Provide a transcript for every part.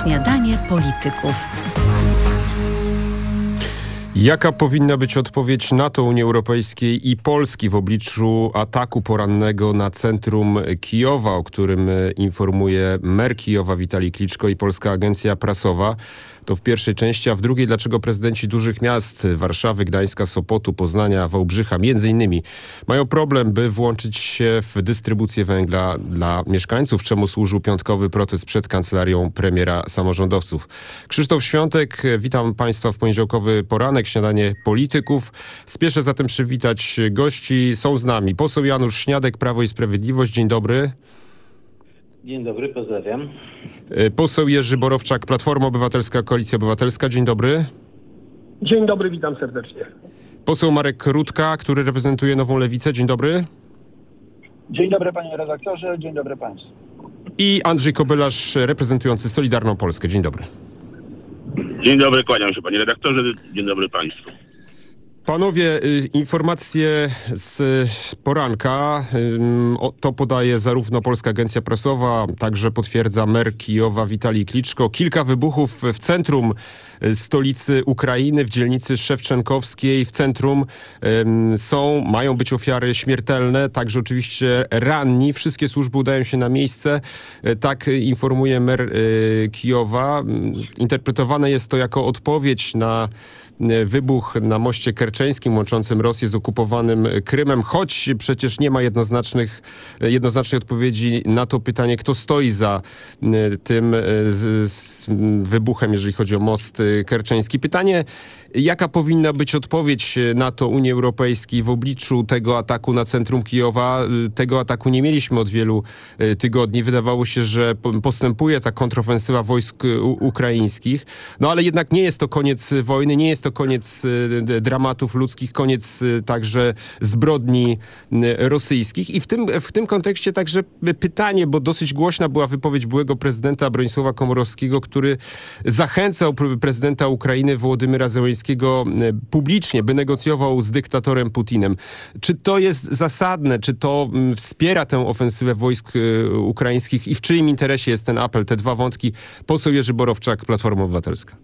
Śniadanie polityków. Jaka powinna być odpowiedź NATO, Unii Europejskiej i Polski w obliczu ataku porannego na centrum Kijowa, o którym informuje mer Kijowa Witalij Kliczko i Polska Agencja Prasowa? To w pierwszej części, a w drugiej dlaczego prezydenci dużych miast Warszawy, Gdańska, Sopotu, Poznania, Wałbrzycha między innymi mają problem, by włączyć się w dystrybucję węgla dla mieszkańców, czemu służył piątkowy protest przed kancelarią premiera samorządowców. Krzysztof Świątek, witam Państwa w poniedziałkowy poranek, śniadanie polityków. Spieszę zatem przywitać gości. Są z nami poseł Janusz Śniadek, Prawo i Sprawiedliwość. Dzień dobry. Dzień dobry, pozdrawiam. Poseł Jerzy Borowczak, Platforma Obywatelska, Koalicja Obywatelska. Dzień dobry. Dzień dobry, witam serdecznie. Poseł Marek Rutka, który reprezentuje Nową Lewicę. Dzień dobry. Dzień dobry panie redaktorze, dzień dobry państwu. I Andrzej Kobylarz, reprezentujący Solidarną Polskę. Dzień dobry. Dzień dobry, kłaniam się panie redaktorze, dzień dobry państwu. Panowie, informacje z poranka, to podaje zarówno Polska Agencja Prasowa, także potwierdza mer Kijowa Witalij Kliczko. Kilka wybuchów w centrum stolicy Ukrainy, w dzielnicy Szewczenkowskiej. W centrum mają być ofiary śmiertelne, także oczywiście ranni. Wszystkie służby udają się na miejsce. Tak informuje mer Kijowa. Interpretowane jest to jako odpowiedź na wybuch na moście kerczeńskim łączącym Rosję z okupowanym Krymem, choć przecież nie ma jednoznacznej odpowiedzi na to pytanie, kto stoi za tym wybuchem, jeżeli chodzi o most kerczeński. Pytanie, jaka powinna być odpowiedź NATO, Unii Europejskiej w obliczu tego ataku na centrum Kijowa? Tego ataku nie mieliśmy od wielu tygodni. Wydawało się, że postępuje ta kontrofensywa wojsk ukraińskich. No ale jednak nie jest to koniec wojny, nie jest to koniec dramatów ludzkich, koniec także zbrodni rosyjskich. I w tym kontekście także pytanie, bo dosyć głośna była wypowiedź byłego prezydenta Bronisława Komorowskiego, który zachęcał prezydenta Ukrainy Wołodymyra Zełenskiego publicznie, by negocjował z dyktatorem Putinem. Czy to jest zasadne? Czy to wspiera tę ofensywę wojsk ukraińskich i w czyim interesie jest ten apel? Te dwa wątki. Poseł Jerzy Borowczak, Platforma Obywatelska.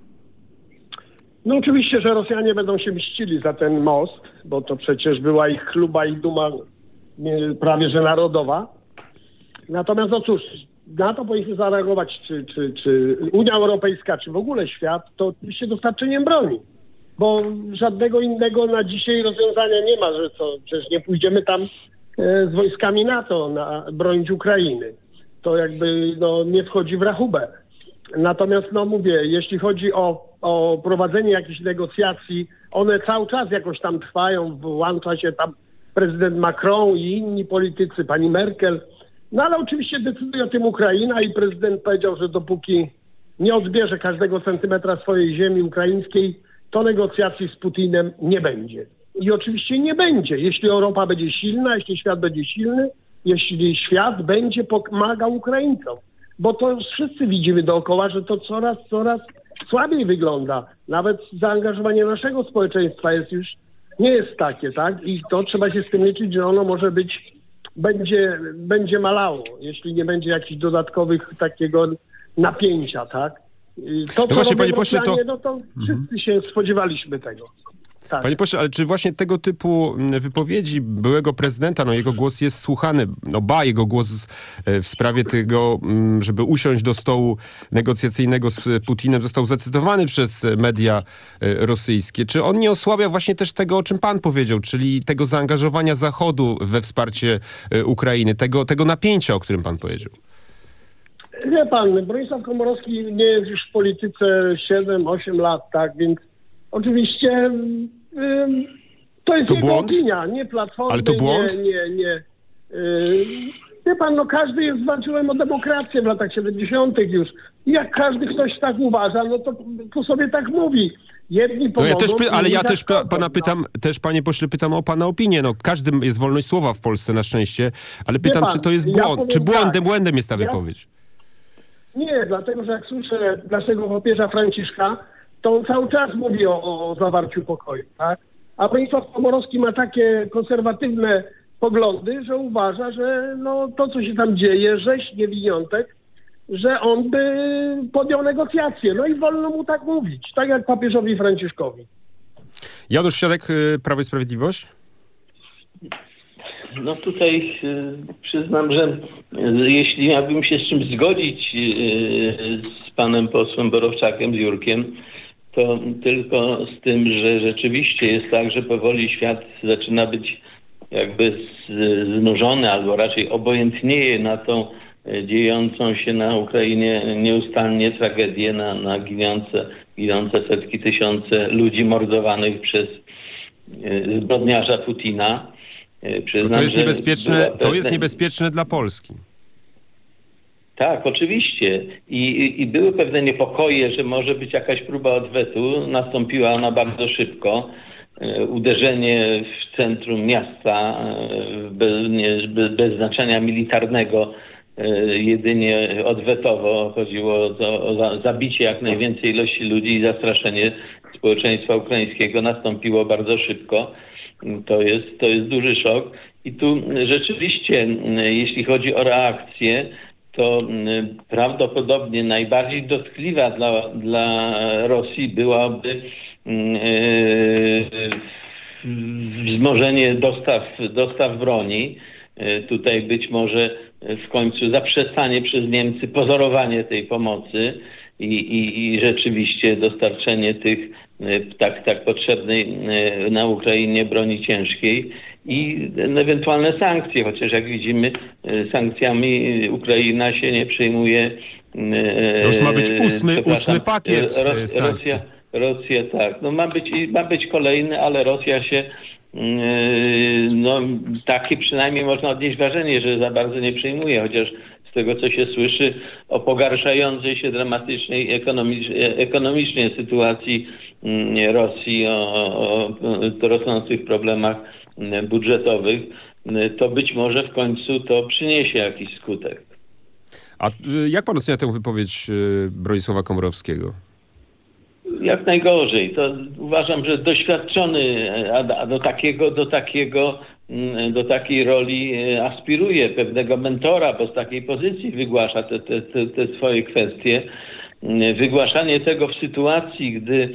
No oczywiście, że Rosjanie będą się mścili za ten most, bo to przecież była ich chluba i duma prawie że narodowa. Natomiast no cóż, na to powinniśmy zareagować, czy Unia Europejska, czy w ogóle świat, to oczywiście dostarczeniem broni. Bo żadnego innego na dzisiaj rozwiązania nie ma, że co, przecież nie pójdziemy tam z wojskami NATO bronić Ukrainy. To jakby nie wchodzi w rachubę. Natomiast mówię, jeśli chodzi o prowadzenie jakichś negocjacji, one cały czas jakoś tam trwają, włącza się tam prezydent Macron i inni politycy, pani Merkel. No ale oczywiście decyduje o tym Ukraina i prezydent powiedział, że dopóki nie odbierze każdego centymetra swojej ziemi ukraińskiej, to negocjacji z Putinem nie będzie. I oczywiście nie będzie, jeśli Europa będzie silna, jeśli świat będzie silny, jeśli świat będzie pomagał Ukraińcom. Bo to wszyscy widzimy dookoła, że to coraz słabiej wygląda. Nawet zaangażowanie naszego społeczeństwa nie jest takie, tak? I to trzeba się z tym liczyć, że ono może będzie malało, jeśli nie będzie jakichś dodatkowych takiego napięcia, tak? To, co właśnie, robią panie pośle, Rosjanie, to wszyscy się spodziewaliśmy tego. Tak. Panie pośle, ale czy właśnie tego typu wypowiedzi byłego prezydenta, jego głos jest słuchany, jego głos w sprawie tego, żeby usiąść do stołu negocjacyjnego z Putinem, został zacytowany przez media rosyjskie. Czy on nie osłabia właśnie też tego, o czym pan powiedział, czyli tego zaangażowania Zachodu we wsparcie Ukrainy, tego napięcia, o którym pan powiedział? Wie pan, Bronisław Komorowski nie jest już w polityce 7-8 lat, tak, więc oczywiście to jest jego opinia, nie Platformy. Ale to błąd? Nie. Wie pan, każdy walczyłem o demokrację w latach 70. już. I jak każdy ktoś tak uważa, to sobie tak mówi. Jedni pomogą, ja też pana pytam, panie pośle, pytam o pana opinię. Każdy jest wolność słowa w Polsce na szczęście, ale pytam, czy to jest błąd, czy błędem jest ta wypowiedź? Nie, dlatego, że jak słyszę naszego papieża Franciszka, to on cały czas mówi o zawarciu pokoju, tak? A Bronisław Komorowski ma takie konserwatywne poglądy, że uważa, że to, co się tam dzieje, rzeź niewiniątek, że on by podjął negocjacje. No i wolno mu tak mówić, tak jak papieżowi Franciszkowi. Janusz Śniadek, Prawo i Sprawiedliwość? No tutaj przyznam, że jeśli miałbym się z czymś zgodzić z panem posłem Borowczakiem, z Jurkiem, to tylko z tym, że rzeczywiście jest tak, że powoli świat zaczyna być jakby znużony, albo raczej obojętnieje na tą dziejącą się na Ukrainie nieustannie tragedię, na ginące setki, tysiące ludzi mordowanych przez zbrodniarza Putina. Przyznam, to jest niebezpieczne dla Polski. Tak, oczywiście. I były pewne niepokoje, że może być jakaś próba odwetu. Nastąpiła ona bardzo szybko. Uderzenie w centrum miasta bez znaczenia militarnego, jedynie odwetowo. Chodziło o zabicie jak najwięcej ilości ludzi i zastraszenie społeczeństwa ukraińskiego nastąpiło bardzo szybko. To jest duży szok. I tu rzeczywiście, jeśli chodzi o reakcję, to prawdopodobnie najbardziej dotkliwa dla Rosji byłaby wzmożenie dostaw broni. Tutaj być może w końcu zaprzestanie przez Niemcy pozorowanie tej pomocy i rzeczywiście dostarczenie tych tak potrzebnej na Ukrainie broni ciężkiej i ewentualne sankcje, chociaż jak widzimy, sankcjami Ukraina się nie przejmuje. To już ma być ósmy pakiet sankcji. Rosja tak. No ma być kolejny, ale Rosja się takie przynajmniej można odnieść wrażenie, że za bardzo nie przejmuje, chociaż z tego, co się słyszy o pogarszającej się dramatycznej ekonomicznie sytuacji Rosji, o rosnących problemach budżetowych, to być może w końcu to przyniesie jakiś skutek. A jak pan ocenia tę wypowiedź Bronisława Komorowskiego? Jak najgorzej. To uważam, że doświadczony, a do takiej roli aspiruje, pewnego mentora, bo z takiej pozycji wygłasza te swoje kwestie. Wygłaszanie tego w sytuacji, gdy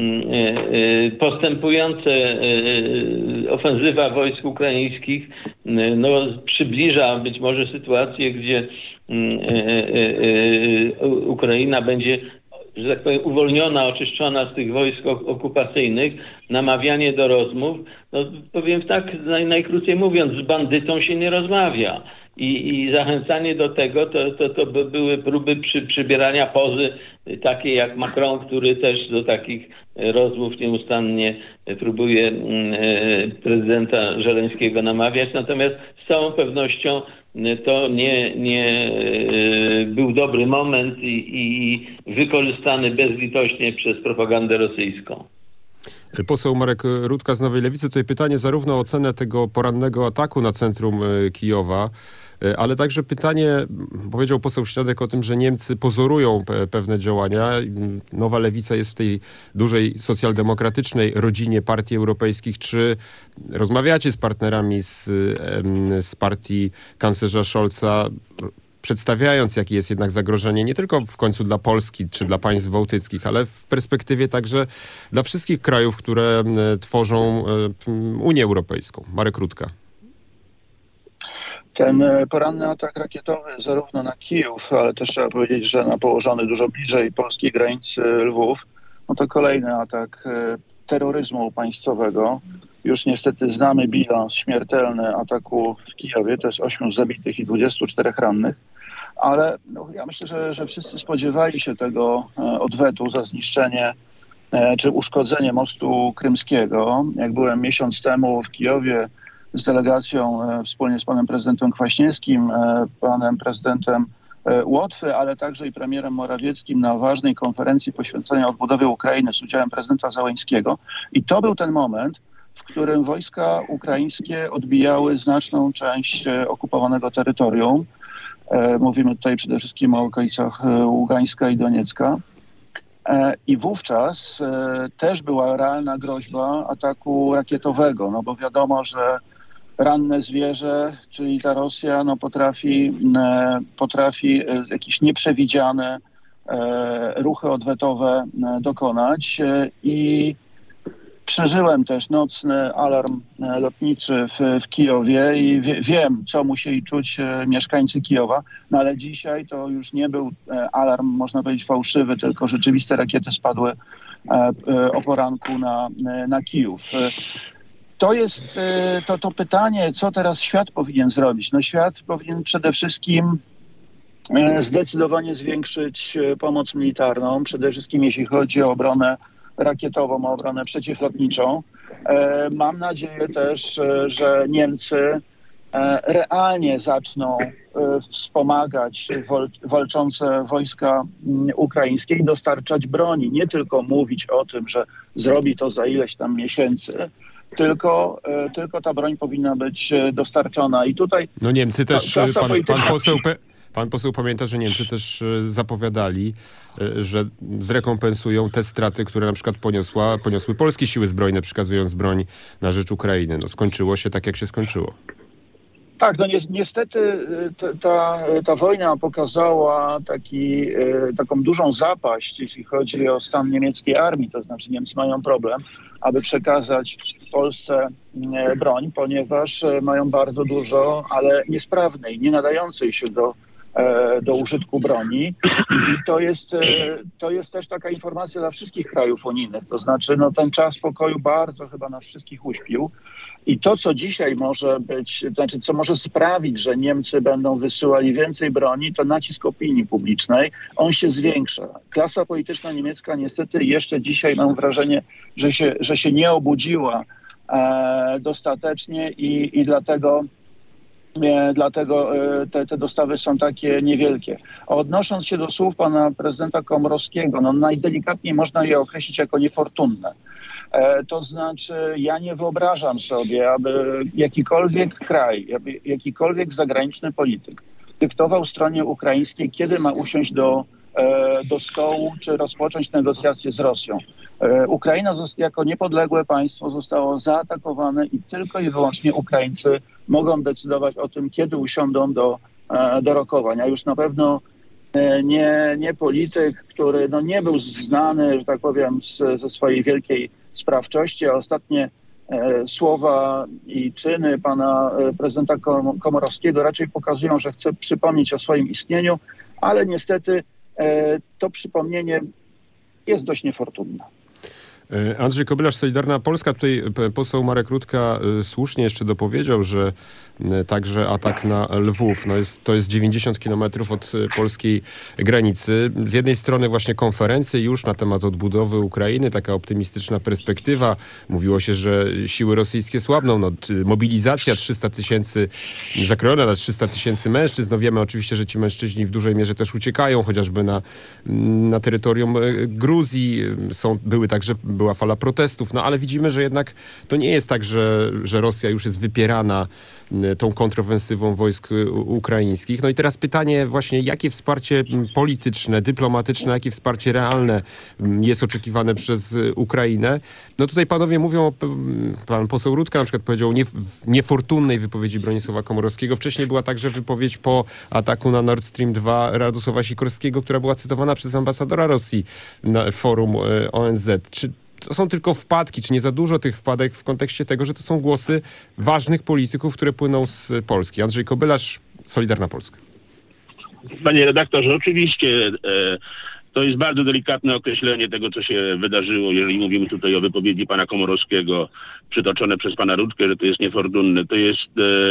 postępujące ofensywa wojsk ukraińskich przybliża być może sytuację, gdzie Ukraina będzie, że tak powiem, uwolniona, oczyszczona z tych wojsk okupacyjnych, namawianie do rozmów, powiem tak, najkrócej mówiąc, z bandytą się nie rozmawia. I zachęcanie do tego, to były próby przybierania pozy takiej jak Macron, który też do takich rozmów nieustannie próbuje prezydenta Żeleńskiego namawiać. Natomiast z całą pewnością to nie był dobry moment i wykorzystany bezlitośnie przez propagandę rosyjską. Poseł Marek Rutka z Nowej Lewicy. Tutaj pytanie zarówno o ocenę tego porannego ataku na centrum Kijowa, ale także pytanie, powiedział poseł Śniadek o tym, że Niemcy pozorują pewne działania. Nowa Lewica jest w tej dużej socjaldemokratycznej rodzinie partii europejskich. Czy rozmawiacie z partnerami z partii kanclerza Scholza, przedstawiając, jakie jest jednak zagrożenie nie tylko w końcu dla Polski czy dla państw bałtyckich, ale w perspektywie także dla wszystkich krajów, które tworzą Unię Europejską? Marek Rutka. Ten poranny atak rakietowy zarówno na Kijów, ale też trzeba powiedzieć, że na położony dużo bliżej polskiej granicy Lwów, to kolejny atak terroryzmu państwowego. Już niestety znamy bilans śmiertelny ataku w Kijowie, to jest 8 zabitych i 24 rannych, ale ja myślę, że wszyscy spodziewali się tego odwetu za zniszczenie czy uszkodzenie mostu krymskiego. Jak byłem miesiąc temu w Kijowie z delegacją wspólnie z panem prezydentem Kwaśniewskim, panem prezydentem Łotwy, ale także i premierem Morawieckim na ważnej konferencji poświęconej odbudowie Ukrainy z udziałem prezydenta Zełenskiego. I to był ten moment, w którym wojska ukraińskie odbijały znaczną część okupowanego terytorium. Mówimy tutaj przede wszystkim o okolicach Ługańska i Doniecka. I wówczas też była realna groźba ataku rakietowego, bo wiadomo, że ranne zwierzę, czyli ta Rosja potrafi jakieś nieprzewidziane ruchy odwetowe dokonać i przeżyłem też nocny alarm lotniczy w Kijowie i wiem, co musieli czuć mieszkańcy Kijowa, no ale dzisiaj to już nie był alarm, można powiedzieć, fałszywy, tylko rzeczywiste rakiety spadły o poranku na Kijów. To jest to pytanie, co teraz świat powinien zrobić. No świat powinien przede wszystkim zdecydowanie zwiększyć pomoc militarną, przede wszystkim jeśli chodzi o obronę rakietową, o obronę przeciwlotniczą. Mam nadzieję też, że Niemcy realnie zaczną wspomagać walczące wojska ukraińskie i dostarczać broni. Nie tylko mówić o tym, że zrobi to za ileś tam miesięcy, tylko ta broń powinna być dostarczona. I tutaj no Niemcy też, pan poseł pamięta, że Niemcy też zapowiadali, że zrekompensują te straty, które na przykład poniosły polskie siły zbrojne, przekazując broń na rzecz Ukrainy. No skończyło się tak, jak się skończyło. Tak, no niestety ta wojna pokazała taką dużą zapaść, jeśli chodzi o stan niemieckiej armii. To znaczy Niemcy mają problem, aby przekazać Polsce broń, ponieważ mają bardzo dużo, ale niesprawnej, nie nadającej się do użytku broni. I to jest też taka informacja dla wszystkich krajów unijnych. To znaczy ten czas pokoju bardzo chyba nas wszystkich uśpił. I to, co dzisiaj może być, znaczy co może sprawić, że Niemcy będą wysyłali więcej broni, to nacisk opinii publicznej. On się zwiększa. Klasa polityczna niemiecka niestety jeszcze dzisiaj mam wrażenie, że się nie obudziła dostatecznie i dlatego te dostawy są takie niewielkie. A odnosząc się do słów pana prezydenta Komorowskiego, najdelikatniej można je określić jako niefortunne. To znaczy, ja nie wyobrażam sobie, aby jakikolwiek kraj, jakikolwiek zagraniczny polityk dyktował stronie ukraińskiej, kiedy ma usiąść do stołu, czy rozpocząć negocjacje z Rosją. Ukraina jako niepodległe państwo zostało zaatakowane i tylko i wyłącznie Ukraińcy mogą decydować o tym, kiedy usiądą do rokowań. A już na pewno nie polityk, który nie był znany, że tak powiem, ze swojej wielkiej sprawczości, a ostatnie słowa i czyny pana prezydenta Komorowskiego raczej pokazują, że chce przypomnieć o swoim istnieniu, ale niestety to przypomnienie jest dość niefortunne. Andrzej Kobylarz, Solidarna Polska. Tutaj poseł Marek Rutka słusznie jeszcze dopowiedział, że także atak na Lwów to jest 90 kilometrów od polskiej granicy. Z jednej strony właśnie konferencje już na temat odbudowy Ukrainy, taka optymistyczna perspektywa. Mówiło się, że siły rosyjskie słabną. Mobilizacja 300 000, zakrojona na 300 000 mężczyzn. Wiemy oczywiście, że ci mężczyźni w dużej mierze też uciekają, chociażby na terytorium Gruzji. Była fala protestów, ale widzimy, że jednak to nie jest tak, że Rosja już jest wypierana tą kontrofensywą wojsk ukraińskich. No i teraz pytanie właśnie, jakie wsparcie polityczne, dyplomatyczne, jakie wsparcie realne jest oczekiwane przez Ukrainę? No tutaj panowie mówią, pan poseł Rutka na przykład powiedział o niefortunnej wypowiedzi Bronisława Komorowskiego. Wcześniej była także wypowiedź po ataku na Nord Stream 2 Radosława Sikorskiego, która była cytowana przez ambasadora Rosji na forum ONZ. Czy to są tylko wpadki, czy nie za dużo tych wpadek w kontekście tego, że to są głosy ważnych polityków, które płyną z Polski? Andrzej Kobylarz, Solidarna Polska. Panie redaktorze, oczywiście to jest bardzo delikatne określenie tego, co się wydarzyło, jeżeli mówimy tutaj o wypowiedzi pana Komorowskiego przytoczone przez pana Rutkę, że to jest niefortunne. To jest,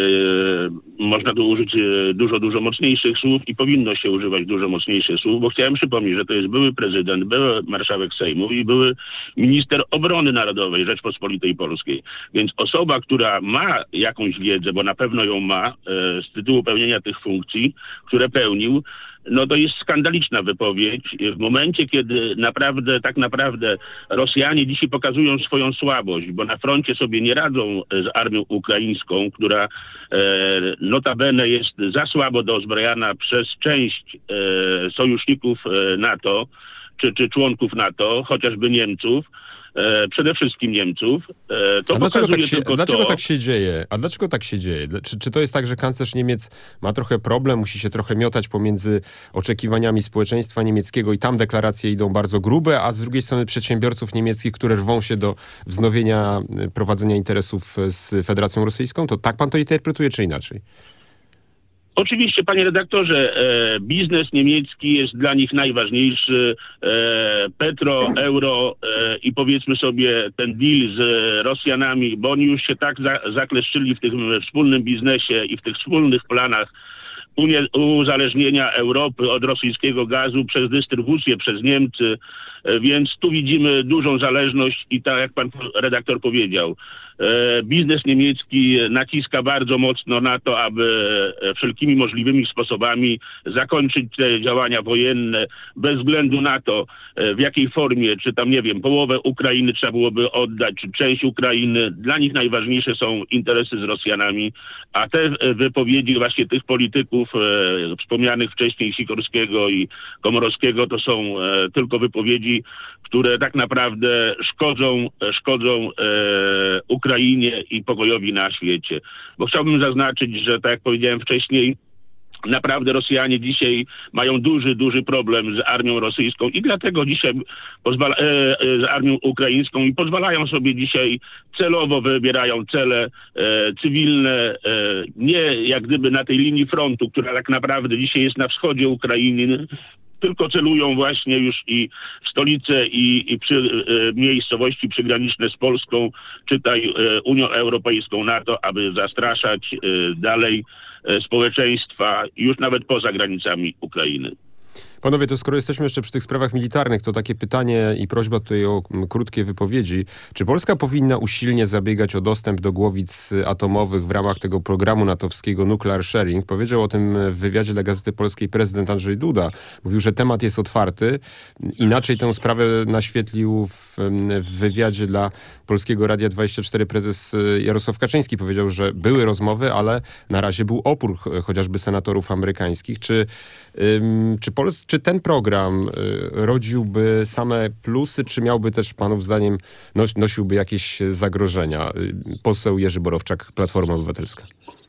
można tu użyć dużo mocniejszych słów i powinno się używać dużo mocniejszych słów, bo chciałem przypomnieć, że to jest były prezydent, były marszałek Sejmu i były minister obrony narodowej Rzeczpospolitej Polskiej. Więc osoba, która ma jakąś wiedzę, bo na pewno ją ma z tytułu pełnienia tych funkcji, które pełnił, to jest skandaliczna wypowiedź w momencie, kiedy tak naprawdę Rosjanie dzisiaj pokazują swoją słabość, bo na froncie sobie nie radzą z armią ukraińską, która notabene jest za słabo dozbrojana przez część sojuszników NATO. czy członków NATO, chociażby Niemców, przede wszystkim Niemców. To dlaczego tak się dzieje? A dlaczego tak się dzieje? Czy to jest tak, że kanclerz Niemiec ma trochę problem, musi się trochę miotać pomiędzy oczekiwaniami społeczeństwa niemieckiego i tam deklaracje idą bardzo grube, a z drugiej strony przedsiębiorców niemieckich, które rwą się do wznowienia prowadzenia interesów z Federacją Rosyjską? To tak pan to interpretuje, czy inaczej? Oczywiście, panie redaktorze, biznes niemiecki jest dla nich najważniejszy. Petro, euro i powiedzmy sobie ten deal z Rosjanami, bo oni już się tak zakleszczyli w tym wspólnym biznesie i w tych wspólnych planach uzależnienia Europy od rosyjskiego gazu przez dystrybucję, przez Niemcy, więc tu widzimy dużą zależność i tak jak pan redaktor powiedział, biznes niemiecki naciska bardzo mocno na to, aby wszelkimi możliwymi sposobami zakończyć te działania wojenne, bez względu na to, w jakiej formie, czy tam, nie wiem, połowę Ukrainy trzeba byłoby oddać, czy część Ukrainy. Dla nich najważniejsze są interesy z Rosjanami, a te wypowiedzi właśnie tych polityków wspomnianych wcześniej Sikorskiego i Komorowskiego to są tylko wypowiedzi, które tak naprawdę szkodzą Ukrainie i pokojowi na świecie. Bo chciałbym zaznaczyć, że tak jak powiedziałem wcześniej, naprawdę Rosjanie dzisiaj mają duży problem z armią rosyjską i dlatego dzisiaj z armią ukraińską i pozwalają sobie dzisiaj celowo wybierają cele cywilne, nie jak gdyby na tej linii frontu, która tak naprawdę dzisiaj jest na wschodzie Ukrainy, tylko celują właśnie już i w stolice i przy miejscowości przygraniczne z Polską, czytaj Unią Europejską, NATO, aby zastraszać dalej społeczeństwa już nawet poza granicami Ukrainy. Panowie, to skoro jesteśmy jeszcze przy tych sprawach militarnych, to takie pytanie i prośba tutaj o krótkie wypowiedzi. Czy Polska powinna usilnie zabiegać o dostęp do głowic atomowych w ramach tego programu natowskiego Nuclear Sharing? Powiedział o tym w wywiadzie dla Gazety Polskiej prezydent Andrzej Duda. Mówił, że temat jest otwarty. Inaczej tę sprawę naświetlił w wywiadzie dla Polskiego Radia 24 prezes Jarosław Kaczyński. Powiedział, że były rozmowy, ale na razie był opór chociażby senatorów amerykańskich. Czy ten program rodziłby same plusy, czy miałby też panów zdaniem, nosiłby jakieś zagrożenia? Poseł Jerzy Borowczak, Platforma Obywatelska.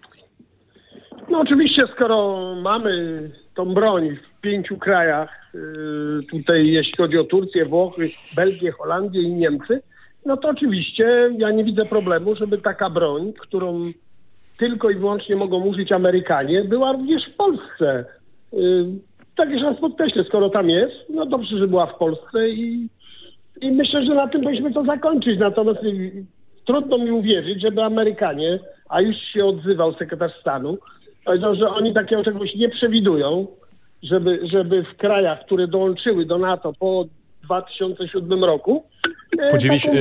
No oczywiście, skoro mamy tą broń w 5 krajach, tutaj jeśli chodzi o Turcję, Włochy, Belgię, Holandię i Niemcy, no to oczywiście ja nie widzę problemu, żeby taka broń, którą tylko i wyłącznie mogą użyć Amerykanie, była również w Polsce. Tak jeszcze raz podkreślę, skoro tam jest, no dobrze, że była w Polsce i myślę, że na tym powinniśmy to zakończyć. Natomiast trudno mi uwierzyć, żeby Amerykanie, a już się odzywał sekretarz stanu, powiedział, że oni takiego czegoś nie przewidują, żeby w krajach, które dołączyły do NATO po 2007 roku... Po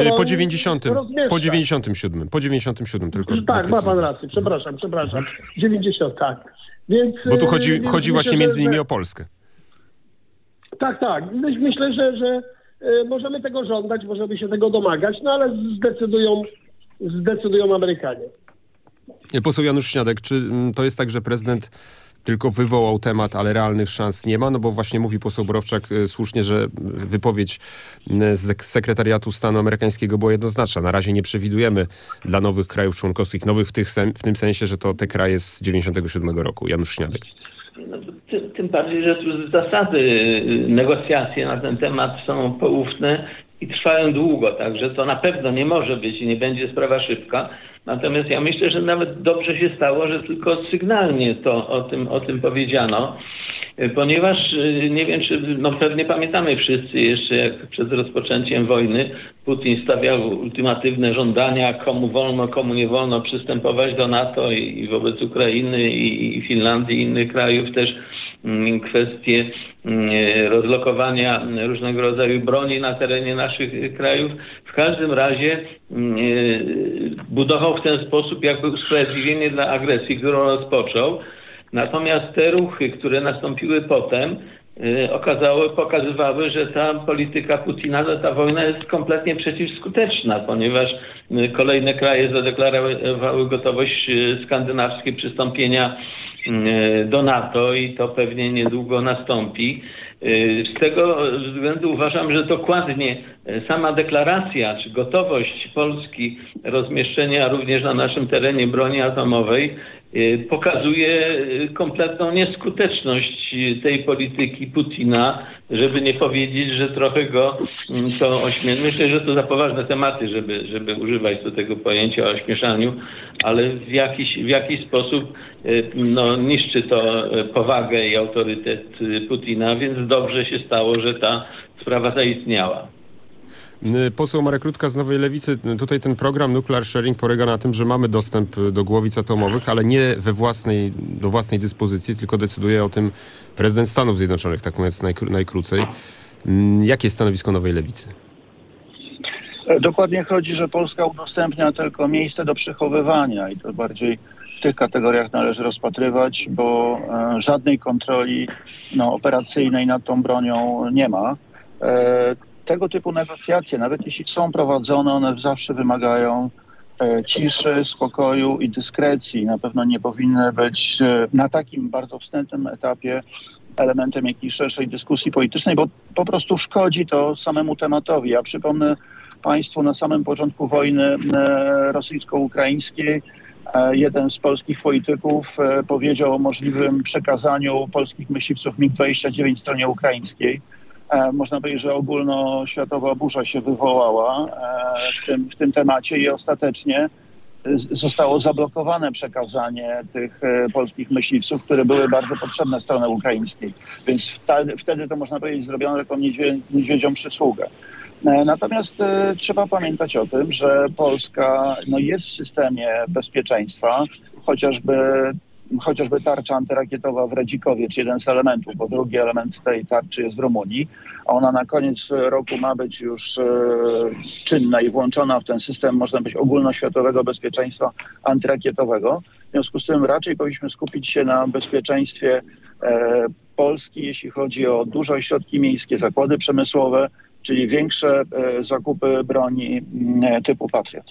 97 tylko. Tak, ma pan rację, przepraszam. 90, tak. Więc, bo tu chodzi właśnie między innymi o Polskę. Tak. Myślę, że możemy tego żądać, możemy się tego domagać, no ale zdecydują Amerykanie. Poseł Janusz Śniadek, czy to jest tak, że prezydent tylko wywołał temat, ale realnych szans nie ma? No bo właśnie mówi poseł Borowczak słusznie, że wypowiedź z sekretariatu stanu amerykańskiego była jednoznaczna. Na razie nie przewidujemy dla nowych krajów członkowskich, nowych w tym sensie, że to te kraje z 97 roku. Janusz Śniadek. No, tym bardziej, że z zasady negocjacje na ten temat są poufne i trwają długo, także to na pewno nie może być i nie będzie sprawa szybka. Natomiast ja myślę, że nawet dobrze się stało, że tylko sygnalnie to o tym powiedziano, ponieważ nie wiem, czy pewnie pamiętamy wszyscy jeszcze, jak przed rozpoczęciem wojny Putin stawiał ultimatywne żądania, komu wolno, komu nie wolno przystępować do NATO i wobec Ukrainy i Finlandii i innych krajów też kwestie rozlokowania różnego rodzaju broni na terenie naszych krajów. W każdym razie budował w ten sposób jakby usprawiedliwienie dla agresji, którą rozpoczął. Natomiast te ruchy, które nastąpiły potem, pokazywały, że ta polityka Putina, ta wojna jest kompletnie przeciwskuteczna, ponieważ kolejne kraje zadeklarowały gotowość skandynawskiej przystąpienia do NATO i to pewnie niedługo nastąpi. Z tego względu uważam, że dokładnie sama deklaracja czy gotowość Polski rozmieszczenia również na naszym terenie broni atomowej pokazuje kompletną nieskuteczność tej polityki Putina, żeby nie powiedzieć, że trochę go to ośmiesza. Myślę, że to za poważne tematy, żeby używać do tego pojęcia o ośmieszaniu, ale w jakiś sposób niszczy to powagę i autorytet Putina, więc dobrze się stało, że ta sprawa zaistniała. Poseł Marek Rutka z Nowej Lewicy. Tutaj ten program Nuclear Sharing polega na tym, że mamy dostęp do głowic atomowych, ale nie do własnej dyspozycji, tylko decyduje o tym prezydent Stanów Zjednoczonych, tak mówiąc najkrócej. Jakie jest stanowisko Nowej Lewicy? Dokładnie chodzi, że Polska udostępnia tylko miejsce do przechowywania i to bardziej w tych kategoriach należy rozpatrywać, bo żadnej kontroli operacyjnej nad tą bronią nie ma. Tego typu negocjacje, nawet jeśli są prowadzone, one zawsze wymagają ciszy, spokoju i dyskrecji. Na pewno nie powinny być na takim bardzo wstępnym etapie elementem jakiejś szerszej dyskusji politycznej, bo po prostu szkodzi to samemu tematowi. Ja przypomnę Państwu, na samym początku wojny rosyjsko-ukraińskiej jeden z polskich polityków powiedział o możliwym przekazaniu polskich myśliwców MiG-29 stronie ukraińskiej. Można powiedzieć, że ogólnoświatowa burza się wywołała w tym temacie i ostatecznie zostało zablokowane przekazanie tych polskich myśliwców, które były bardzo potrzebne stronie ukraińskiej. Więc wtedy to można powiedzieć zrobiono taką niedźwiedzią przysługę. Natomiast trzeba pamiętać o tym, że Polska jest w systemie bezpieczeństwa, chociażby tarcza antyrakietowa w Redzikowie, czy jeden z elementów, bo drugi element tej tarczy jest w Rumunii, a ona na koniec roku ma być już czynna i włączona w ten system, można powiedzieć, ogólnoświatowego bezpieczeństwa antyrakietowego. W związku z tym raczej powinniśmy skupić się na bezpieczeństwie Polski, jeśli chodzi o duże ośrodki miejskie, zakłady przemysłowe, czyli większe zakupy broni typu Patriot.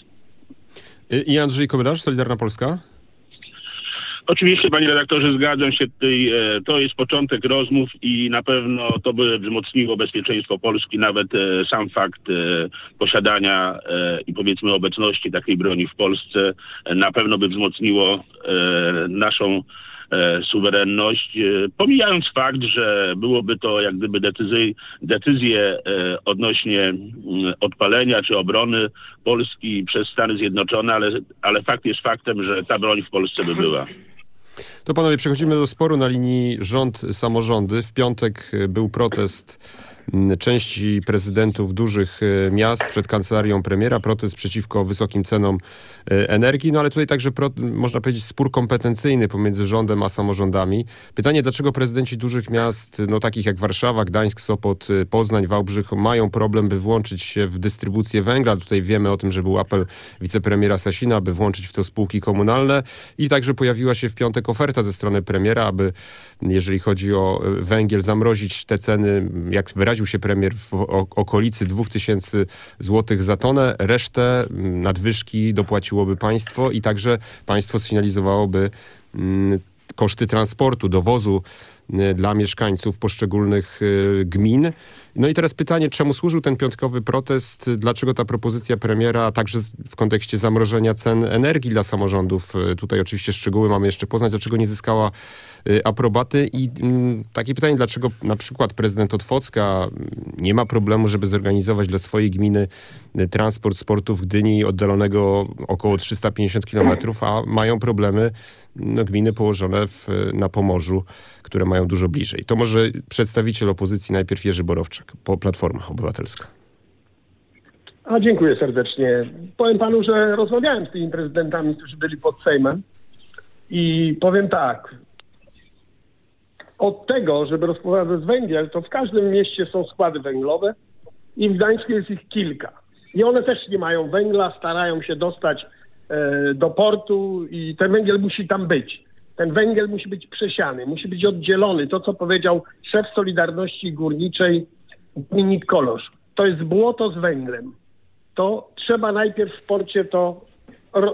I Andrzej Kobylarz, Solidarna Polska? Oczywiście, panie redaktorze, zgadzam się tutaj. To jest początek rozmów i na pewno to by wzmocniło bezpieczeństwo Polski, nawet sam fakt posiadania i powiedzmy obecności takiej broni w Polsce na pewno by wzmocniło naszą suwerenność, pomijając fakt, że byłoby to jak gdyby decyzje odnośnie odpalenia czy obrony Polski przez Stany Zjednoczone, ale fakt jest faktem, że ta broń w Polsce by była. To panowie, przechodzimy do sporu na linii rząd-samorządy. W piątek był protest części prezydentów dużych miast przed kancelarią premiera, protest przeciwko wysokim cenom energii, ale tutaj także można powiedzieć spór kompetencyjny pomiędzy rządem a samorządami. Pytanie, dlaczego prezydenci dużych miast, takich jak Warszawa, Gdańsk, Sopot, Poznań, Wałbrzych mają problem, by włączyć się w dystrybucję węgla. Tutaj wiemy o tym, że był apel wicepremiera Sasina, by włączyć w to spółki komunalne i także pojawiła się w piątek oferta ze strony premiera, aby jeżeli chodzi o węgiel, zamrozić te ceny, jak wyraził się premier, w okolicy 2000 zł za tonę. Resztę nadwyżki dopłaciłoby państwo i także państwo sfinalizowałoby koszty transportu, dowozu dla mieszkańców poszczególnych gmin. No i teraz pytanie, czemu służył ten piątkowy protest? Dlaczego ta propozycja premiera, także w kontekście zamrożenia cen energii dla samorządów, tutaj oczywiście szczegóły mamy jeszcze poznać, dlaczego nie zyskała aprobaty? I takie pytanie, dlaczego na przykład prezydent Otwocka nie ma problemu, żeby zorganizować dla swojej gminy transport z portu w Gdyni oddalonego około 350 km, a mają problemy gminy położone na Pomorzu, które mają dużo bliżej. To może przedstawiciel opozycji, najpierw Jerzy Borowczak, Platforma Obywatelska. Dziękuję serdecznie. Powiem panu, że rozmawiałem z tymi prezydentami, którzy byli pod Sejmem i powiem tak. Od tego, żeby rozprowadzać węgiel, to w każdym mieście są składy węglowe i w Gdańsku jest ich kilka. I one też nie mają węgla, starają się dostać do portu i ten węgiel musi tam być. Ten węgiel musi być przesiany, musi być oddzielony. To, co powiedział szef Solidarności Górniczej Dominik Kolosz. To jest błoto z węglem. To trzeba najpierw w porcie to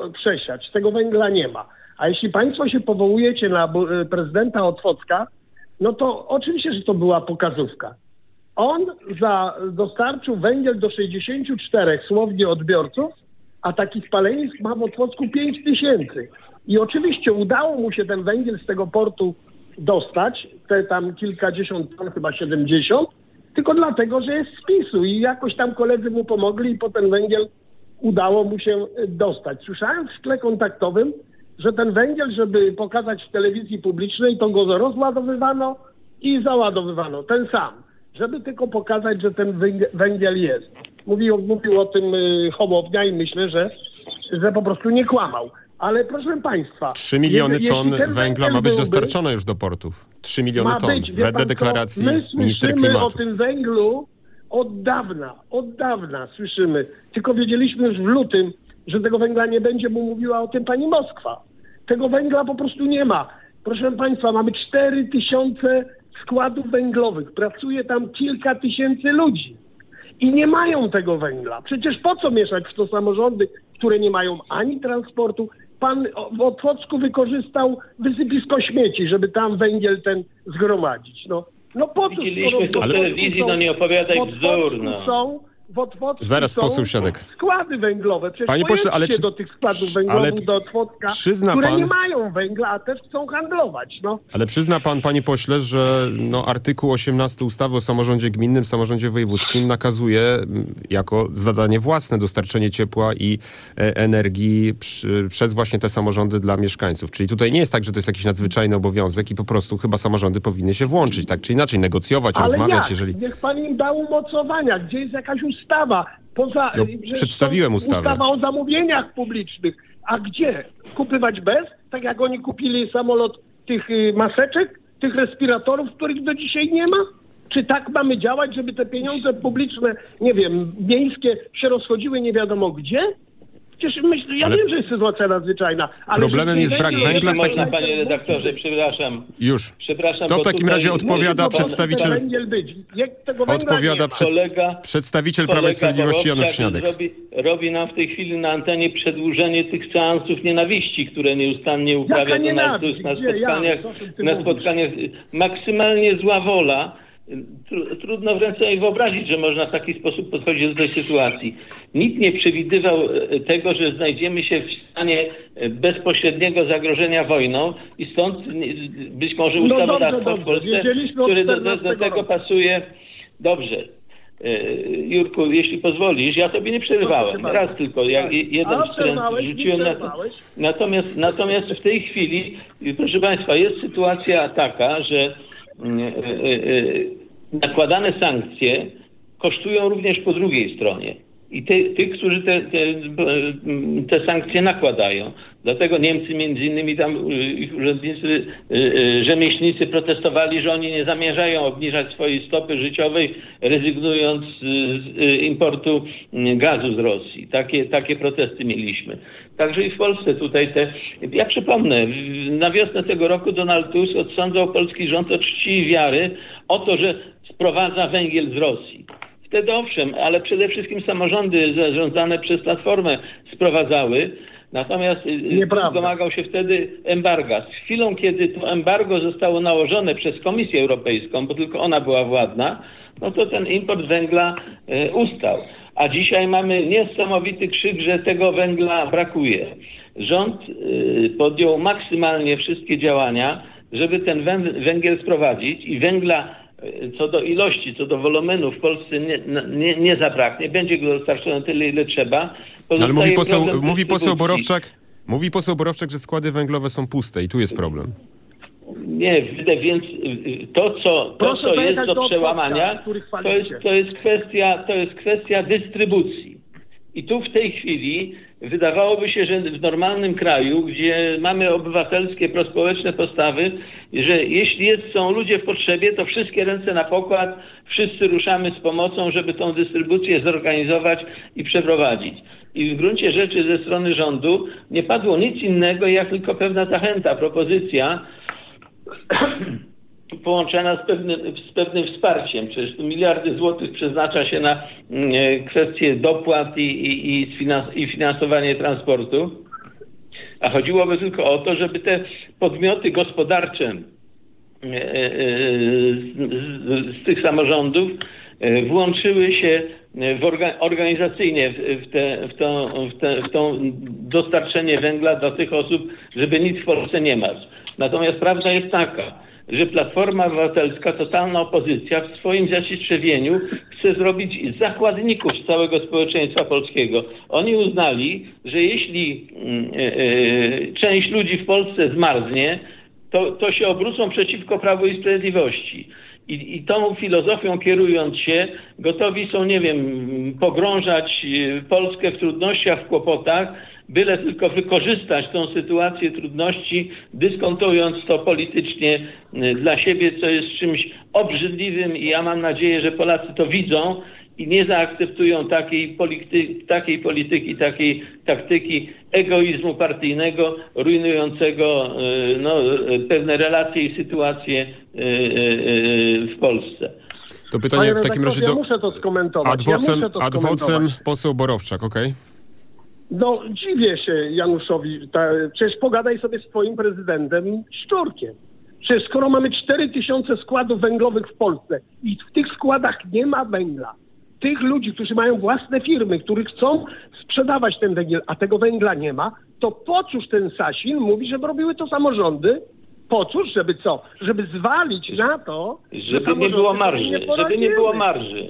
przesiać. Tego węgla nie ma. A jeśli państwo się powołujecie na prezydenta Otwocka, no to oczywiście, że to była pokazówka. On dostarczył węgiel do 64 słownie odbiorców, a takich palenisk ma w Otwocku 5000. I oczywiście udało mu się ten węgiel z tego portu dostać, te tam kilkadziesiąt ton, chyba 70, tylko dlatego, że jest z PiS-u i jakoś tam koledzy mu pomogli i po ten węgiel udało mu się dostać. Słyszałem w szkle kontaktowym, że ten węgiel, żeby pokazać w telewizji publicznej, to go rozładowywano i załadowywano, ten sam, żeby tylko pokazać, że ten węgiel jest. Mówił o tym Hołownia i myślę, że po prostu nie kłamał. Ale proszę państwa... 3 miliony ton węgla ma być dostarczone już do portów. 3 miliony ton, wedle deklaracji minister klimatu. My słyszymy o tym węglu od dawna słyszymy. Tylko wiedzieliśmy już w lutym, że tego węgla nie będzie, bo mówiła o tym pani Moskwa. Tego węgla po prostu nie ma. Proszę państwa, mamy 4000 składów węglowych. Pracuje tam kilka tysięcy ludzi. I nie mają tego węgla. Przecież po co mieszać w to samorządy, które nie mają ani transportu? Pan w Otwocku wykorzystał wysypisko śmieci, żeby tam węgiel ten zgromadzić. No po co? Widzieliśmy to w telewizji, nie opowiadaj bzdur. W Otwocku zaraz, są poseł Siadek. składy węglowe. Przecież Panie pośle, ale do tych składów węglowych do Otwocka, które nie mają węgla, a też chcą handlować. Ale przyzna pan, panie pośle, że artykuł 18 ustawy o samorządzie gminnym, samorządzie wojewódzkim nakazuje jako zadanie własne dostarczenie ciepła i energii przez właśnie te samorządy dla mieszkańców. Czyli tutaj nie jest tak, że to jest jakiś nadzwyczajny obowiązek i po prostu chyba samorządy powinny się włączyć, tak czy inaczej, negocjować, rozmawiać, jeżeli... Niech pan im da umocowania, gdzie jest jakaś ustawa. Przedstawiłem ustawę. Ustawa o zamówieniach publicznych. A gdzie? Kupywać bez? Tak jak oni kupili samolot tych maseczek, tych respiratorów, których do dzisiaj nie ma? Czy tak mamy działać, żeby te pieniądze publiczne, nie wiem, miejskie się rozchodziły nie wiadomo gdzie? Przecież ja wiem, że jest sytuacja nadzwyczajna. Ale problemem jest brak węgla w takim... Panie redaktorze, przepraszam. Już. Przepraszam, to w takim razie odpowiada przedstawiciel... Przedstawiciel Prawa i Sprawiedliwości Janusz Śniadek. Robi nam w tej chwili na antenie przedłużenie tych seansów nienawiści, które nieustannie uprawia Donald Tusk na spotkaniach. Maksymalnie zła wola. Trudno wręcz sobie wyobrazić, że można w taki sposób podchodzić do tej sytuacji. Nikt nie przewidywał tego, że znajdziemy się w stanie bezpośredniego zagrożenia wojną i stąd być może ustawodawstwo w Polsce, które do tego pasuje. Dobrze. Jurku, jeśli pozwolisz, ja tobie nie przerywałem. Raz tylko, jeden wstręt rzuciłem. Natomiast w tej chwili, proszę państwa, jest sytuacja taka, że nakładane sankcje kosztują również po drugiej stronie. I tych, którzy te sankcje nakładają. Dlatego Niemcy, między innymi tam ich urzędnicy, rzemieślnicy protestowali, że oni nie zamierzają obniżać swojej stopy życiowej, rezygnując z importu gazu z Rosji. Takie protesty mieliśmy. Także i w Polsce tutaj ja przypomnę, na wiosnę tego roku Donald Tusk odsądzał polski rząd od czci i wiary o to, że sprowadza węgiel z Rosji. Wtedy owszem, ale przede wszystkim samorządy zarządzane przez Platformę sprowadzały. Natomiast domagał się wtedy embarga. Z chwilą, kiedy to embargo zostało nałożone przez Komisję Europejską, bo tylko ona była władna, to ten import węgla ustał. A dzisiaj mamy niesamowity krzyk, że tego węgla brakuje. Rząd podjął maksymalnie wszystkie działania, żeby ten węgiel sprowadzić i węgla co do ilości, co do wolumenu w Polsce nie zabraknie. Będzie go dostarczone tyle, ile trzeba. Ale mówi poseł Borowczak, że składy węglowe są puste i tu jest problem. Nie, więc to co jest do przełamania, to jest kwestia dystrybucji. I tu w tej chwili wydawałoby się, że w normalnym kraju, gdzie mamy obywatelskie, prospołeczne postawy, że jeśli są ludzie w potrzebie, to wszystkie ręce na pokład, wszyscy ruszamy z pomocą, żeby tą dystrybucję zorganizować i przeprowadzić. I w gruncie rzeczy ze strony rządu nie padło nic innego, jak tylko pewna zachęta, propozycja połączona z pewnym wsparciem. Przecież tu miliardy złotych przeznacza się na kwestie dopłat i finansowanie transportu. A chodziłoby tylko o to, żeby te podmioty gospodarcze, z tych samorządów włączyły się organizacyjnie w to dostarczenie węgla dla tych osób, żeby nic w Polsce nie marzyć. Natomiast prawda jest taka, że Platforma Obywatelska, totalna opozycja w swoim zacietrzewieniu chce zrobić zakładników z całego społeczeństwa polskiego. Oni uznali, że jeśli część ludzi w Polsce zmarznie, to się obrócą przeciwko Prawu i Sprawiedliwości. I tą filozofią kierując się, gotowi są, nie wiem, pogrążać Polskę w trudnościach, w kłopotach, byle tylko wykorzystać tą sytuację trudności, dyskontując to politycznie dla siebie, co jest czymś obrzydliwym i ja mam nadzieję, że Polacy to widzą i nie zaakceptują takiej polityki, takiej taktyki egoizmu partyjnego, rujnującego pewne relacje i sytuacje w Polsce. To pytanie w takim razie ja muszę to skomentować. Adwocem poseł Borowczak, okej? No, dziwię się Januszowi. Przecież pogadaj sobie z twoim prezydentem Szczurkiem. Przecież skoro mamy 4000 składów węglowych w Polsce i w tych składach nie ma węgla, tych ludzi, którzy mają własne firmy, którzy chcą sprzedawać ten węgiel, a tego węgla nie ma, to po cóż ten Sasin mówi, żeby robiły to samorządy? Po cóż, żeby co? Żeby zwalić na to, żeby nie było marży. Żeby nie było marży.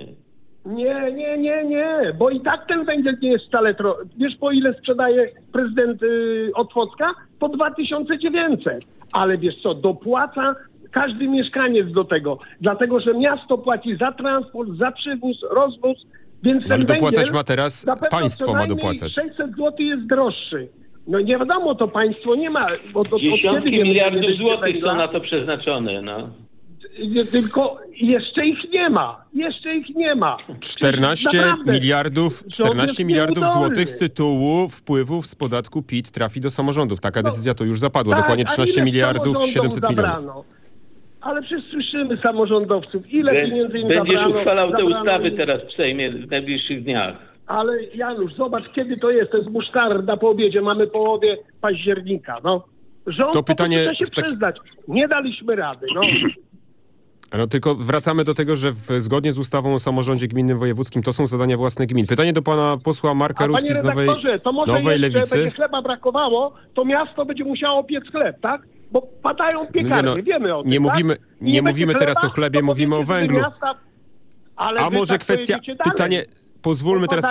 Nie, bo i tak ten węgiel nie jest wcale... Wiesz, po ile sprzedaje prezydent Otwocka? Po 2900. Ale wiesz co, dopłaca każdy mieszkaniec do tego, dlatego że miasto płaci za transport, za przywóz, rozwóz, więc ten ale dopłacać węgiel ma teraz, państwo ma dopłacać. 600 zł jest droższy. No nie wiadomo, to państwo nie ma... Dziesiątki miliardów złotych są na to przeznaczone, no. Tylko jeszcze ich nie ma. 14 miliardów złotych z tytułu wpływów z podatku PIT trafi do samorządów. Taka decyzja to już zapadła. Tak, dokładnie 13 miliardów 700 milionów. Ale przecież słyszymy samorządowców. Ile pieniędzy im Będziesz zabrano? uchwalał te ustawy teraz w Sejmie w najbliższych dniach. Ale Janusz, zobacz, kiedy to jest. To jest musztarda po obiedzie. Mamy połowie października. No. Rząd to pytanie chce się przyznać. Nie daliśmy rady. No. No tylko wracamy do tego, że zgodnie z ustawą o samorządzie gminnym wojewódzkim to są zadania własne gmin. Pytanie do pana posła Marka Rutki z Nowej Lewicy. Będzie chleba brakowało, to miasto będzie musiało piec chleb, tak? Bo padają piekarnie, wiemy o tym, Nie mówimy teraz o chlebie, mówimy o węglu. A może kwestia, pytanie, pozwólmy teraz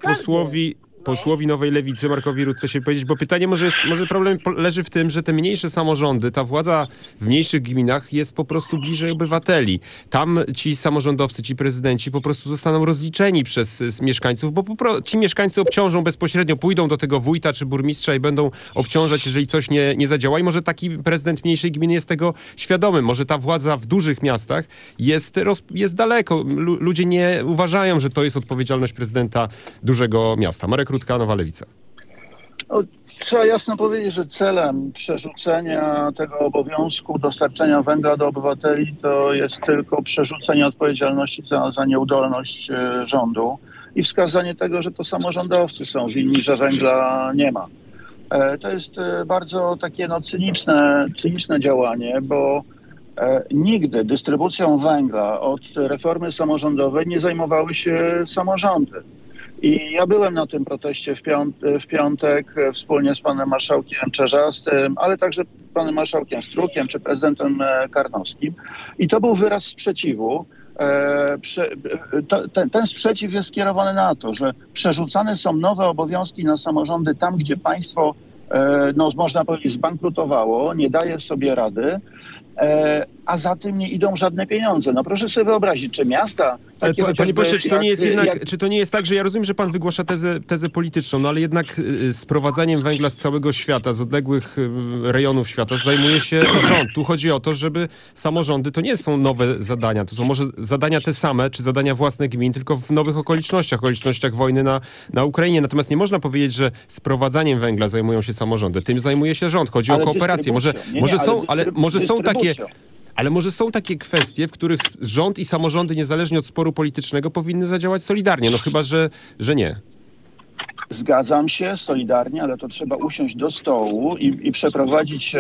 posłowi Nowej Lewicy, Markowi Rutce się powiedzieć, bo pytanie może problem leży w tym, że te mniejsze samorządy, ta władza w mniejszych gminach jest po prostu bliżej obywateli. Tam ci samorządowcy, ci prezydenci po prostu zostaną rozliczeni przez mieszkańców, bo ci mieszkańcy obciążą bezpośrednio, pójdą do tego wójta czy burmistrza i będą obciążać, jeżeli coś nie zadziała. I może taki prezydent mniejszej gminy jest tego świadomy. Może ta władza w dużych miastach jest daleko. Ludzie nie uważają, że to jest odpowiedzialność prezydenta dużego miasta. Marek Rutka, Nowa Lewica. Trzeba jasno powiedzieć, że celem przerzucenia tego obowiązku dostarczenia węgla do obywateli to jest tylko przerzucenie odpowiedzialności za nieudolność rządu i wskazanie tego, że to samorządowcy są winni, że węgla nie ma. To jest bardzo takie cyniczne działanie, bo nigdy dystrybucją węgla od reformy samorządowej nie zajmowały się samorządy. I ja byłem na tym proteście w piątek wspólnie z panem marszałkiem Czarzastym, ale także panem marszałkiem Strukiem czy prezydentem Karnowskim. I to był wyraz sprzeciwu. Ten sprzeciw jest skierowany na to, że przerzucane są nowe obowiązki na samorządy tam, gdzie państwo, można powiedzieć, zbankrutowało, nie daje sobie rady, a za tym nie idą żadne pieniądze. No proszę sobie wyobrazić, czy miasta... Panie pośle, czy to nie jest tak, że ja rozumiem, że pan wygłasza tezę polityczną, no ale jednak sprowadzaniem węgla z całego świata, z odległych rejonów świata zajmuje się rząd. Tu chodzi o to, żeby samorządy, to nie są nowe zadania, to są może zadania te same, czy zadania własne gmin, tylko w nowych okolicznościach wojny na Ukrainie. Natomiast nie można powiedzieć, że sprowadzaniem węgla zajmują się samorządy. Tym zajmuje się rząd. Chodzi o kooperację. Może są takie kwestie, w których rząd i samorządy, niezależnie od sporu politycznego, powinny zadziałać solidarnie. No chyba, że nie. Zgadzam się solidarnie, ale to trzeba usiąść do stołu i przeprowadzić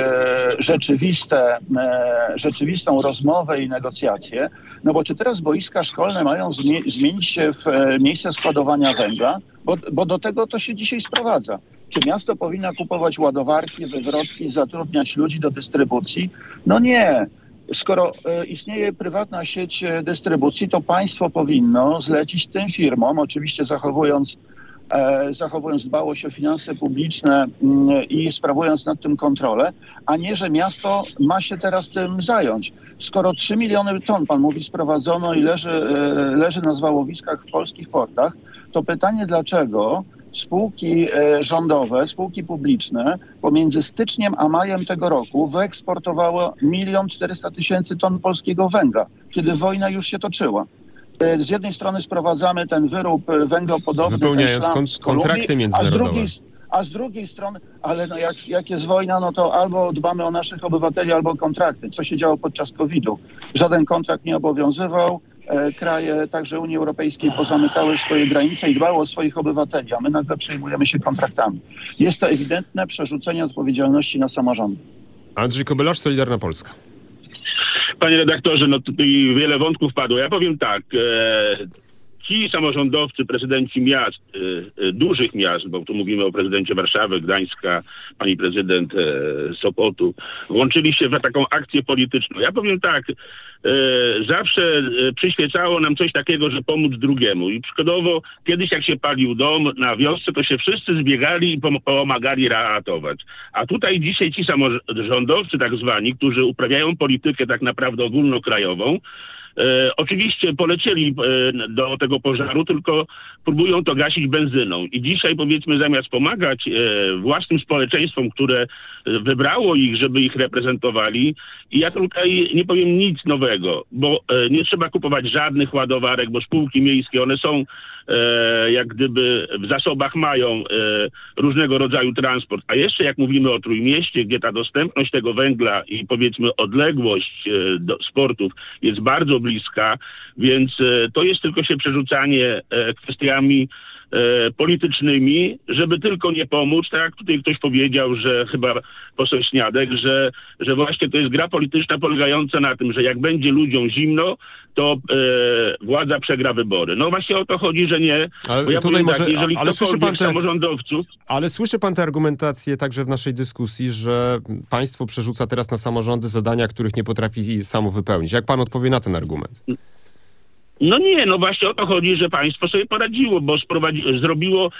rzeczywistą rozmowę i negocjacje. No bo czy teraz boiska szkolne mają zmienić się w miejsce składowania węgla? Bo do tego to się dzisiaj sprowadza. Czy miasto powinno kupować ładowarki, wywrotki, zatrudniać ludzi do dystrybucji? No nie. Skoro istnieje prywatna sieć dystrybucji, to państwo powinno zlecić tym firmom, oczywiście zachowując dbałość o finanse publiczne i sprawując nad tym kontrolę, a nie, że miasto ma się teraz tym zająć. Skoro 3 miliony ton, pan mówi, sprowadzono i leży na zwałowiskach w polskich portach, to pytanie, dlaczego spółki rządowe, spółki publiczne pomiędzy styczniem a majem tego roku wyeksportowało 1 400 000 ton polskiego węgla, kiedy wojna już się toczyła. Z jednej strony sprowadzamy ten wyrób węglopodobny, wypełniając kontrakty międzynarodowe. A z drugiej strony, ale no jak jest wojna, no to albo dbamy o naszych obywateli, albo kontrakty. Co się działo podczas COVID-u? Żaden kontrakt nie obowiązywał. Kraje, także Unii Europejskiej, pozamykały swoje granice i dbały o swoich obywateli, a my nagle przejmujemy się kontraktami. Jest to ewidentne przerzucenie odpowiedzialności na samorządy. Andrzej Kobylarz, Solidarna Polska. Panie redaktorze, no tutaj wiele wątków padło. Ja powiem tak, ci samorządowcy, prezydenci miast, dużych miast, bo tu mówimy o prezydencie Warszawy, Gdańska, pani prezydent Sopotu, włączyli się w taką akcję polityczną. Ja powiem tak, zawsze przyświecało nam coś takiego, że pomóc drugiemu. I przykładowo kiedyś jak się palił dom na wiosce, to się wszyscy zbiegali i pomagali ratować. A tutaj dzisiaj ci samorządowcy tak zwani, którzy uprawiają politykę tak naprawdę ogólnokrajową, oczywiście polecieli do tego pożaru, tylko próbują to gasić benzyną. I dzisiaj, powiedzmy, zamiast pomagać własnym społeczeństwom, które wybrało ich, żeby ich reprezentowali, i ja tutaj nie powiem nic nowego, bo nie trzeba kupować żadnych ładowarek, bo spółki miejskie, one są jak gdyby w zasobach mają różnego rodzaju transport. A jeszcze jak mówimy o Trójmieście, gdzie ta dostępność tego węgla i powiedzmy odległość do sportów jest bardzo bliska, więc to jest tylko się przerzucanie kwestiami politycznymi, żeby tylko nie pomóc, tak jak tutaj ktoś powiedział, że chyba poseł Śniadek, że właśnie to jest gra polityczna polegająca na tym, że jak będzie ludziom zimno, to władza przegra wybory. No właśnie o to chodzi, że nie. Ale bo ja tutaj może, tak, jeżeli ale słyszy pan samorządowców... Ale słyszy pan tę argumentację także w naszej dyskusji, że państwo przerzuca teraz na samorządy zadania, których nie potrafi samo wypełnić. Jak pan odpowie na ten argument? No nie, no właśnie o to chodzi, że państwo sobie poradziło, bo zrobiło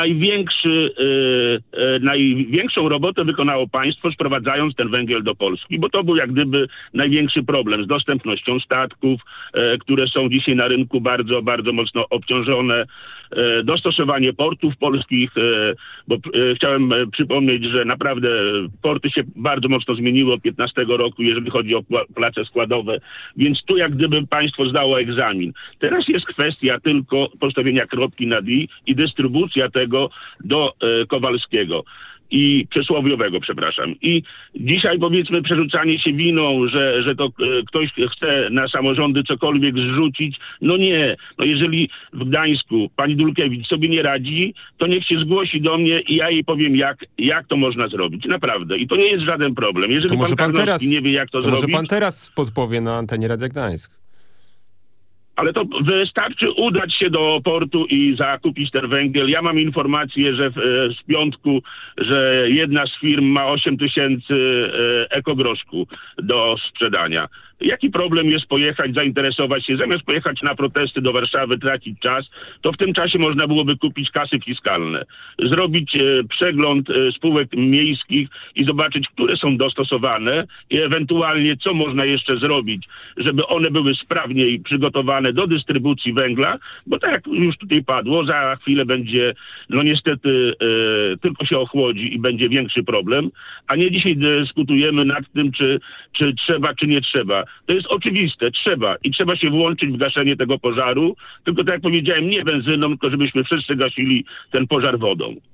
największą robotę wykonało państwo, sprowadzając ten węgiel do Polski, bo to był jak gdyby największy problem z dostępnością statków, które są dzisiaj na rynku bardzo, bardzo mocno obciążone, dostosowanie portów polskich, bo chciałem przypomnieć, że naprawdę porty się bardzo mocno zmieniły od 2015 roku, jeżeli chodzi o place składowe, więc tu jak gdyby państwo zdało egzamin. Teraz jest kwestia tylko postawienia kropki nad i i dystrybucja tego do Kowalskiego. I przysłowiowego, przepraszam. I dzisiaj powiedzmy przerzucanie się winą, że to ktoś chce na samorządy cokolwiek zrzucić. No nie. No jeżeli w Gdańsku pani Dulkiewicz sobie nie radzi, to niech się zgłosi do mnie i ja jej powiem, jak to można zrobić. Naprawdę. I to nie jest żaden problem. Jeżeli to może pan teraz nie wie, jak to zrobić... Może pan teraz podpowie na antenie Radia Gdańsk. Ale to wystarczy udać się do portu i zakupić ten węgiel. Ja mam informację, że z piątku, że jedna z firm ma 8 000 ekogroszku do sprzedania. Jaki problem jest pojechać, zainteresować się, zamiast pojechać na protesty do Warszawy, tracić czas, to w tym czasie można byłoby kupić kasy fiskalne, zrobić przegląd spółek miejskich i zobaczyć, które są dostosowane i ewentualnie co można jeszcze zrobić, żeby one były sprawniej przygotowane do dystrybucji węgla, bo tak jak już tutaj padło, za chwilę będzie, no niestety tylko się ochłodzi i będzie większy problem, a nie dzisiaj dyskutujemy nad tym, czy trzeba, czy nie trzeba. To jest oczywiste, trzeba się włączyć w gaszenie tego pożaru, tylko tak jak powiedziałem, nie benzyną, tylko żebyśmy wszyscy gasili ten pożar wodą.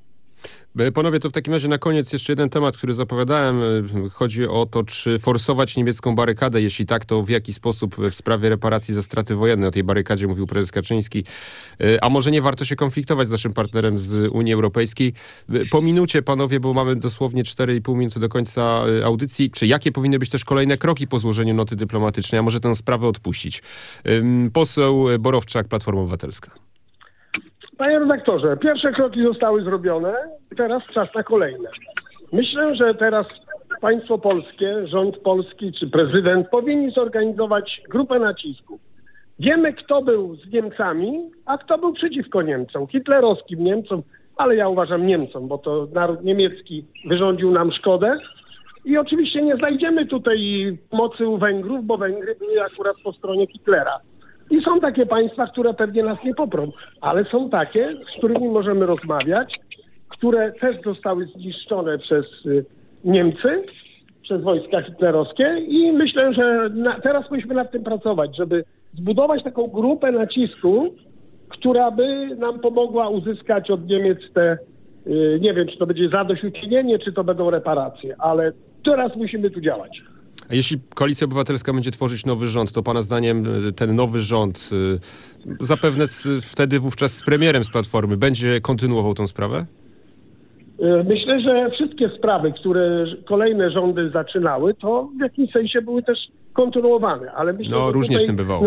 Panowie, to w takim razie na koniec jeszcze jeden temat, który zapowiadałem. Chodzi o to, czy forsować niemiecką barykadę. Jeśli tak, to w jaki sposób w sprawie reparacji za straty wojenne. O tej barykadzie mówił prezes Kaczyński. A może nie warto się konfliktować z naszym partnerem z Unii Europejskiej? Po minucie, panowie, bo mamy dosłownie 4,5 minuty do końca audycji. Czy jakie powinny być też kolejne kroki po złożeniu noty dyplomatycznej? A może tę sprawę odpuścić? Poseł Borowczak, Platforma Obywatelska. Panie redaktorze, pierwsze kroki zostały zrobione, teraz czas na kolejne. Myślę, że teraz państwo polskie, rząd polski czy prezydent powinni zorganizować grupę nacisku. Wiemy, kto był z Niemcami, a kto był przeciwko Niemcom. Hitlerowskim Niemcom, ale ja uważam Niemcom, bo to naród niemiecki wyrządził nam szkodę. I oczywiście nie znajdziemy tutaj mocy u Węgrów, bo Węgry były akurat po stronie Hitlera. I są takie państwa, które pewnie nas nie poprą, ale są takie, z którymi możemy rozmawiać, które też zostały zniszczone przez Niemcy, przez wojska hitlerowskie i myślę, że teraz musimy nad tym pracować, żeby zbudować taką grupę nacisku, która by nam pomogła uzyskać od Niemiec te, nie wiem, czy to będzie zadośćuczynienie, czy to będą reparacje, ale teraz musimy tu działać. A jeśli Koalicja Obywatelska będzie tworzyć nowy rząd, to pana zdaniem ten nowy rząd, zapewne wtedy wówczas z premierem z Platformy, będzie kontynuował tą sprawę? Myślę, że wszystkie sprawy, które kolejne rządy zaczynały, to w jakimś sensie były też kontynuowane, ale myślę, że różnie z tym bywało.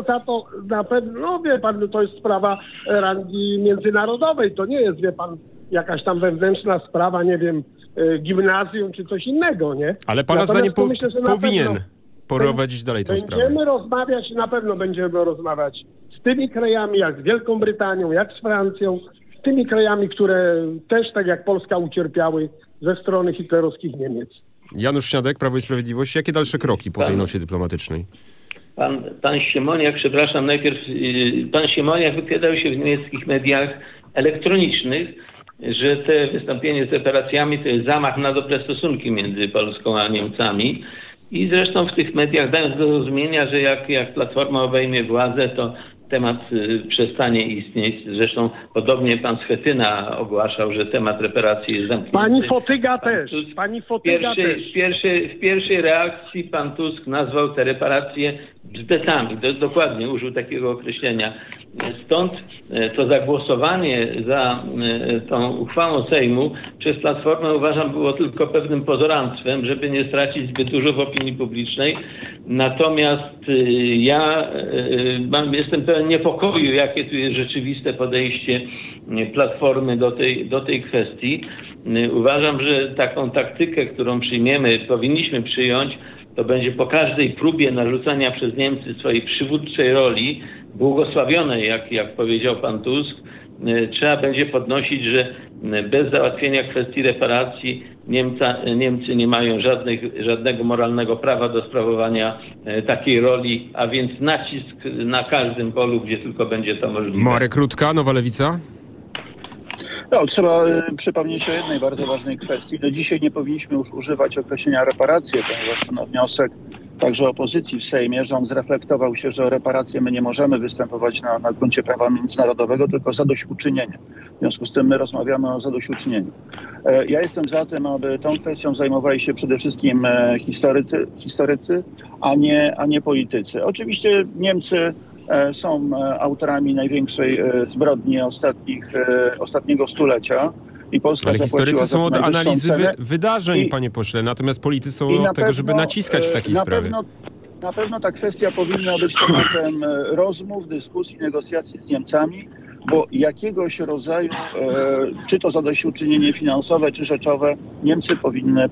Na pewno, wie pan, to jest sprawa rangi międzynarodowej, to nie jest, wie pan, jakaś tam wewnętrzna sprawa, nie wiem, gimnazjum czy coś innego, nie? Ale pana zdaniem powinien prowadzić dalej tę sprawę. Będziemy rozmawiać, na pewno będziemy rozmawiać z tymi krajami, jak z Wielką Brytanią, jak z Francją, z tymi krajami, które też, tak jak Polska, ucierpiały ze strony hitlerowskich Niemiec. Janusz Śniadek, Prawo i Sprawiedliwość. Jakie dalsze kroki po tej nocie dyplomatycznej? Pan Siemoniak, przepraszam, najpierw pan Siemoniak wypowiadał się w niemieckich mediach elektronicznych, że te wystąpienie z reparacjami to jest zamach na dobre stosunki między Polską a Niemcami. I zresztą w tych mediach dając do zrozumienia, że jak Platforma obejmie władzę, to temat przestanie istnieć. Zresztą podobnie pan Schetyna ogłaszał, że temat reparacji jest zamknięty. Pani Fotyga też. W pierwszej reakcji pan Tusk nazwał te reparacje bzdetami. Dokładnie użył takiego określenia. Stąd to zagłosowanie za tą uchwałą Sejmu przez Platformę, uważam, było tylko pewnym pozoranstwem, żeby nie stracić zbyt dużo w opinii publicznej. Natomiast ja jestem pełen niepokoju, jakie tu jest rzeczywiste podejście Platformy do tej kwestii. Uważam, że taką taktykę, którą powinniśmy przyjąć, to będzie po każdej próbie narzucania przez Niemcy swojej przywódczej roli, błogosławionej, jak powiedział pan Tusk, trzeba będzie podnosić, że bez załatwienia kwestii reparacji Niemcy nie mają żadnego moralnego prawa do sprawowania takiej roli, a więc nacisk na każdym polu, gdzie tylko będzie to możliwe. Marek Rutka, Nowa Lewica. No, trzeba przypomnieć o jednej bardzo ważnej kwestii. Do dzisiaj nie powinniśmy już używać określenia reparacje, ponieważ to wniosek także opozycji w Sejmie, rząd zreflektował się, że o reparacje my nie możemy występować na gruncie prawa międzynarodowego, tylko zadośćuczynienie. W związku z tym my rozmawiamy o zadośćuczynieniu. Ja jestem za tym, aby tą kwestią zajmowali się przede wszystkim historycy, a nie politycy. Oczywiście Niemcy są autorami największej zbrodni ostatniego stulecia. I Polska. Ale historycy są od analizy wydarzeń, panie pośle, natomiast politycy są od tego, żeby naciskać w takiej sprawie. Na pewno ta kwestia powinna być tematem rozmów, dyskusji, negocjacji z Niemcami, bo jakiegoś rodzaju, czy to zadośćuczynienie finansowe, czy rzeczowe, Niemcy powinny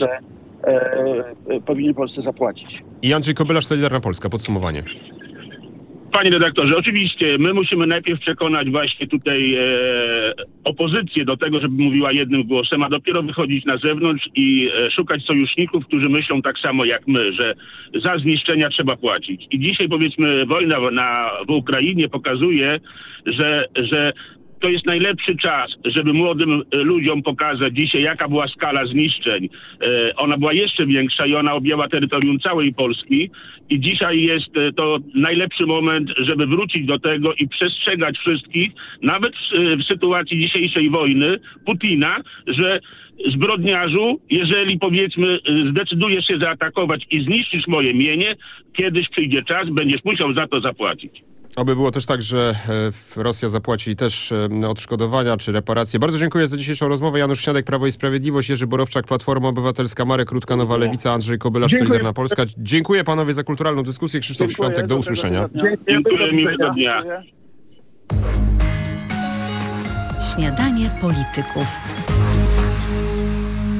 Polsce zapłacić. I Andrzej Kobylarz, Solidarna Polska, podsumowanie. Panie redaktorze, oczywiście my musimy najpierw przekonać właśnie tutaj opozycję do tego, żeby mówiła jednym głosem, a dopiero wychodzić na zewnątrz i szukać sojuszników, którzy myślą tak samo jak my, że za zniszczenia trzeba płacić. I dzisiaj, powiedzmy, wojna w Ukrainie pokazuje, że to jest najlepszy czas, żeby młodym ludziom pokazać dzisiaj, jaka była skala zniszczeń. Ona była jeszcze większa i ona objęła terytorium całej Polski. I dzisiaj jest to najlepszy moment, żeby wrócić do tego i przestrzegać wszystkich, nawet w sytuacji dzisiejszej wojny, Putina, że zbrodniarzu, jeżeli powiedzmy zdecydujesz się zaatakować i zniszczysz moje mienie, kiedyś przyjdzie czas, będziesz musiał za to zapłacić. Oby było też tak, że Rosja zapłaci też odszkodowania czy reparacje. Bardzo dziękuję za dzisiejszą rozmowę. Janusz Śniadek, Prawo i Sprawiedliwość, Jerzy Borowczak, Platforma Obywatelska, Marek Rutka, Nowa Lewica, Andrzej Kobylarz, Solidarna Polska. Dziękuję panowie za kulturalną dyskusję. Krzysztof Świątek, do usłyszenia. Dziękuję, miłego dnia. Śniadanie polityków.